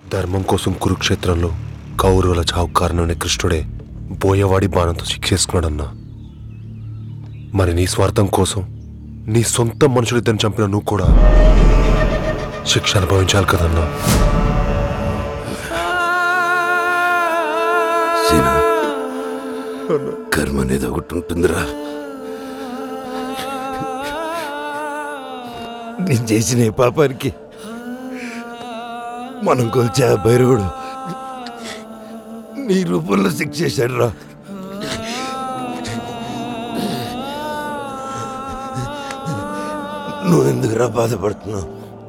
ధర్మం కోసం కురుక్షేత్రంలో కౌరవుల చావు కారణమైన కృష్ణుడే బోయవాడి బాణంతో శిక్షేసుకున్నాడన్నా. మరి నీ స్వార్థం కోసం నీ సొంత మనుషులిద్దరిని చంపిన నువ్వు కూడా శిక్ష అనుభవించాలి కదన్నా. కర్మ అనేది ఒకటి ఉంటుందిరా. నేను చేసిన ఈ పాపానికి మనం కొలిచే ఆ భైరవుడు నీ రూపంలో శిక్ష చేశాడు రా. నువ్వెందుకురా బాధపడుతున్నావు?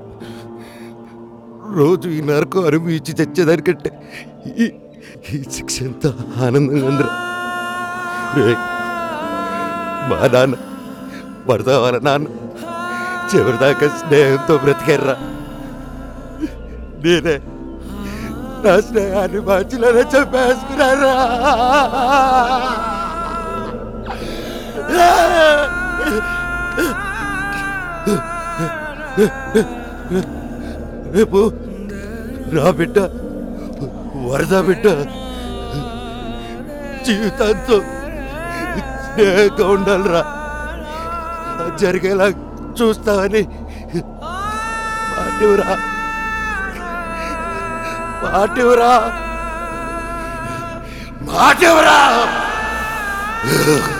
రోజు ఈ నరకం అనుభవించి తెచ్చేదానికంటే ఈ శిక్ష ఎంత ఆనందంగా ఉందిరా. మా నాన్న పడతా వాళ్ళ నాన్న చివరిదాకా స్నేహంతో బ్రతికారా. నేనే నా స్నేహాన్ని మధ్యలోనే చంపేసుకున్నారా. రేపు నా బిడ్డ వరద బిడ్డ జీవితాంతో స్నేహంగా ఉండాలిరా. జరిగేలా చూస్తావని మాటివరా మాటివరా మాటివరా.